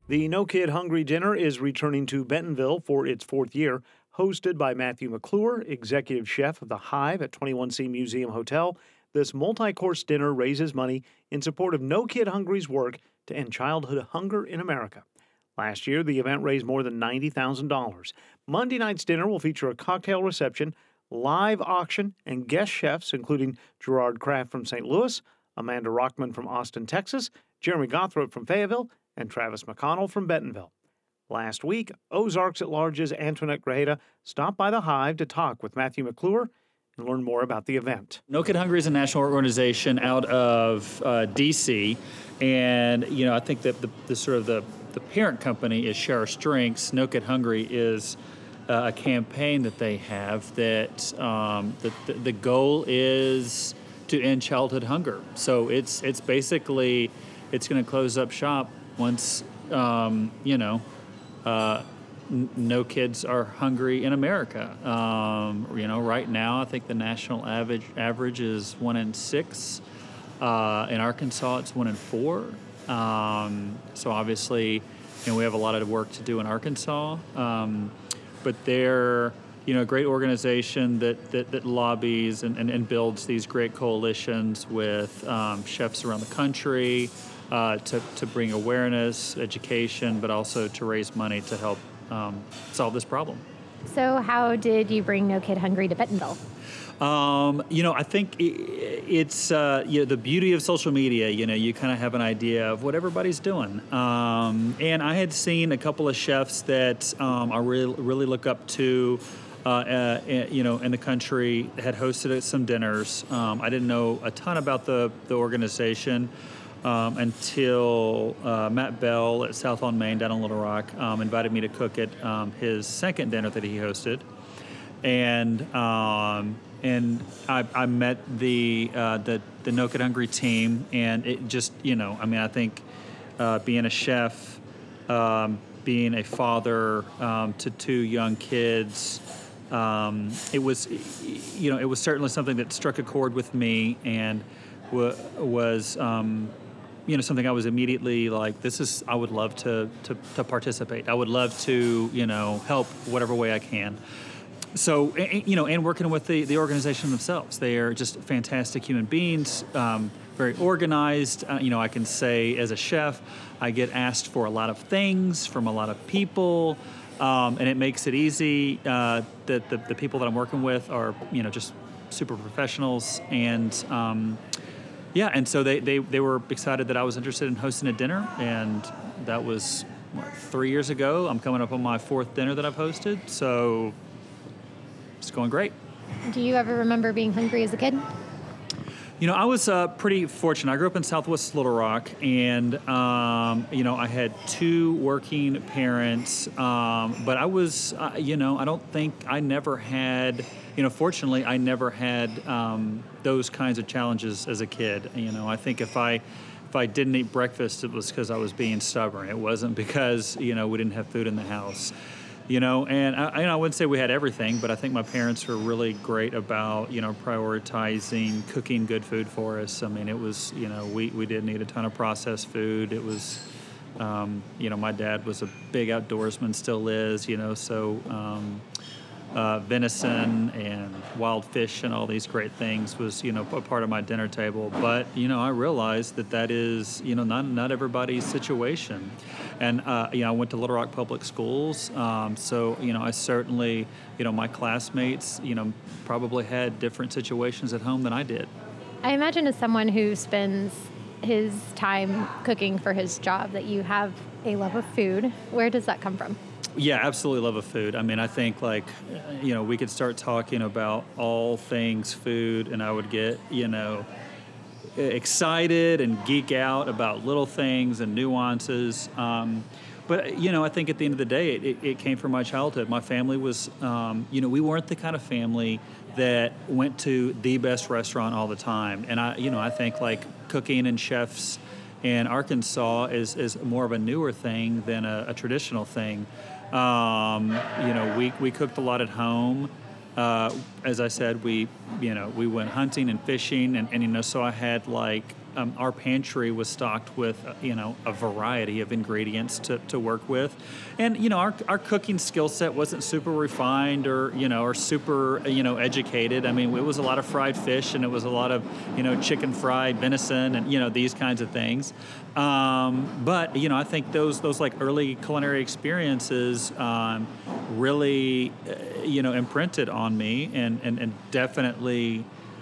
The No Kid Hungry Dinner is returning to Bentonville for its fourth year. Hosted by Matthew McClure, executive chef of the Hive at 21C Museum Hotel, this multi-course dinner raises money in support of No Kid Hungry's work to end childhood hunger in America. Last year, the event raised more than $90,000. Monday night's dinner will feature a cocktail reception, live auction, and guest chefs, including Gerard Kraft from St. Louis, Amanda Rockman from Austin, Texas, Jeremy Gothrop from Fayetteville, and Travis McConnell from Bentonville. Last week, Ozarks at Large's Antoinette Grajeda stopped by the Hive to talk with Matthew McClure and learn more about the event. No Kid Hungry is a national organization out of D.C., and I think that the parent company is Share Our Strengths. No Kid Hungry is a campaign that they have that the goal is to end childhood hunger. So it's basically it's going to close up shop once no kids are hungry in America. Right now I think the national average is 1 in 6. In Arkansas it's 1 in 4. So obviously, we have a lot of work to do in Arkansas. But they're a great organization that lobbies and builds these great coalitions with chefs around the country to bring awareness, education, but also to raise money to help solve this problem. So how did you bring No Kid Hungry to Bentonville? I think it's the beauty of social media. You kind of have an idea of what everybody's doing. And I had seen a couple of chefs that I really look up to, in the country, had hosted some dinners. I didn't know a ton about the organization until Matt Bell at South on Main down in Little Rock invited me to cook at his second dinner that he hosted. And I met the No Kid Hungry team, and it just I think being a chef, being a father to 2 young kids, it was certainly something that struck a chord with me, and was something I was immediately like, I would love to participate. I would love to help whatever way I can. So, and working with the organization themselves. They are just fantastic human beings, very organized. I can say as a chef, I get asked for a lot of things from a lot of people, and it makes it easy. That the people that I'm working with are, just super professionals. And, and so they were excited that I was interested in hosting a dinner. And that was, 3 years ago. I'm coming up on my 4th dinner that I've hosted. So it's going great. Do you ever remember being hungry as a kid? I was pretty fortunate. I grew up in Southwest Little Rock, and I had 2 working parents. But I was, I don't think I never had. Fortunately, I never had those kinds of challenges as a kid. I think if I didn't eat breakfast, it was because I was being stubborn. It wasn't because we didn't have food in the house. And I wouldn't say we had everything, but I think my parents were really great about, prioritizing cooking good food for us. I mean, it was, we didn't eat a ton of processed food. It was, my dad was a big outdoorsman, still is, so venison and wild fish and all these great things was, a part of my dinner table. But, I realized that is, not everybody's situation. And, I went to Little Rock Public Schools. So, I certainly, my classmates, probably had different situations at home than I did. I imagine as someone who spends his time cooking for his job that you have a love of food. Where does that come from? Yeah, absolutely love of food. I mean, I think we could start talking about all things food, and I would get, excited and geek out about little things and nuances. But, I think at the end of the day, it came from my childhood. My family was, we weren't the kind of family that went to the best restaurant all the time. And I think cooking and chefs in Arkansas is more of a newer thing than a traditional thing. We cooked a lot at home. As I said, we went hunting and fishing, and so I had our pantry was stocked with, a variety of ingredients to work with. And, our cooking skill set wasn't super refined or super, educated. I mean, it was a lot of fried fish and it was a lot of, chicken fried venison and, these kinds of things. But, I think those like early culinary experiences really, imprinted on me and definitely,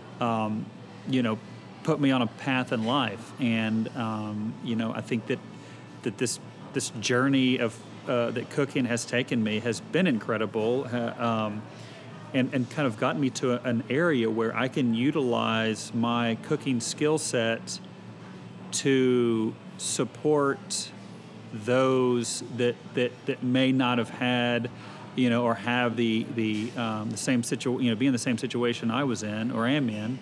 put me on a path in life. And, I think that this journey of that cooking has taken me has been incredible, and kind of gotten me to an area where I can utilize my cooking skill set to support those that may not have had, or have the same situation, be in the same situation I was in or am in,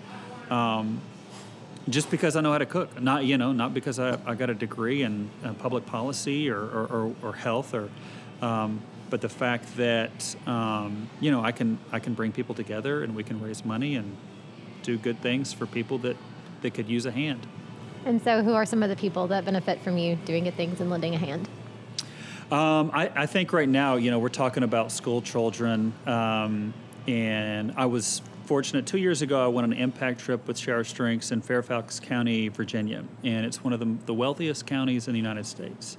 just because I know how to cook, not because I got a degree in public policy or health but the fact that I can bring people together and we can raise money and do good things for people that could use a hand. And so who are some of the people that benefit from you doing good things and lending a hand? I think right now, we're talking about school children, and I was fortunate. 2 years ago, I went on an impact trip with Sheriff's Drinks in Fairfax County, Virginia, and it's one of the wealthiest counties in the United States.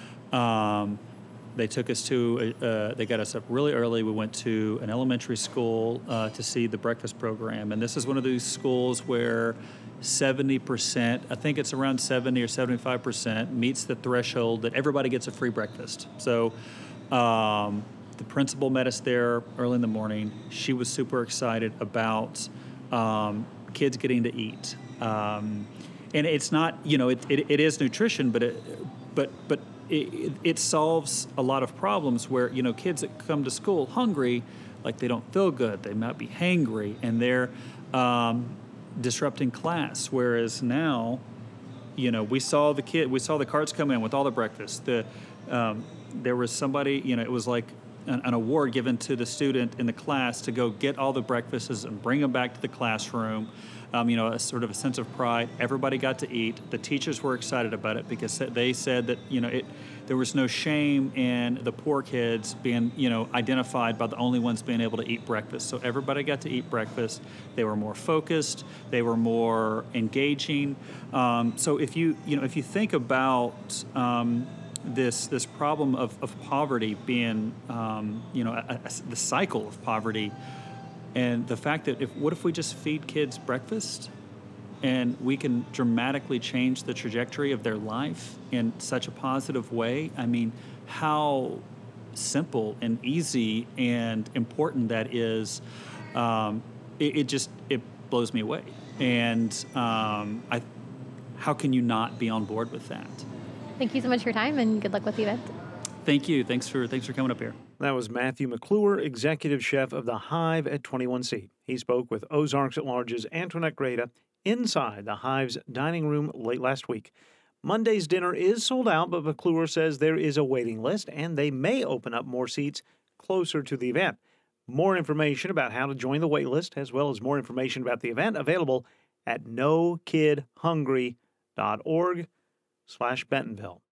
They took us they got us up really early. We went to an elementary school to see the breakfast program, and this is one of those schools where 70%, I think it's around 70 or 75%, meets the threshold that everybody gets a free breakfast. So the principal met us there early in the morning. She was super excited about kids getting to eat. And it's not, it is nutrition, but it solves a lot of problems where, kids that come to school hungry, like they don't feel good, they might be hangry, and they're disrupting class. Whereas now, we saw the carts come in with all the breakfast. There was somebody, it was like an award given to the student in the class to go get all the breakfasts and bring them back to the classroom. A sort of a sense of pride. Everybody got to eat. The teachers were excited about it because they said that, there was no shame in the poor kids being, identified by the only ones being able to eat breakfast. So everybody got to eat breakfast. They were more focused. They were more engaging. So if you think about this problem of poverty being, the cycle of poverty, and the fact that what if we just feed kids breakfast and we can dramatically change the trajectory of their life in such a positive way? I mean, how simple and easy and important that is. It blows me away. And how can you not be on board with that? Thank you so much for your time, and good luck with the event. Thank you. Thanks for coming up here. That was Matthew McClure, executive chef of the Hive at 21C. He spoke with Ozarks at Large's Antoinette Greta inside the Hive's dining room late last week. Monday's dinner is sold out, but McClure says there is a waiting list, and they may open up more seats closer to the event. More information about how to join the wait list, as well as more information about the event, available at nokidhungry.org/Bentonville.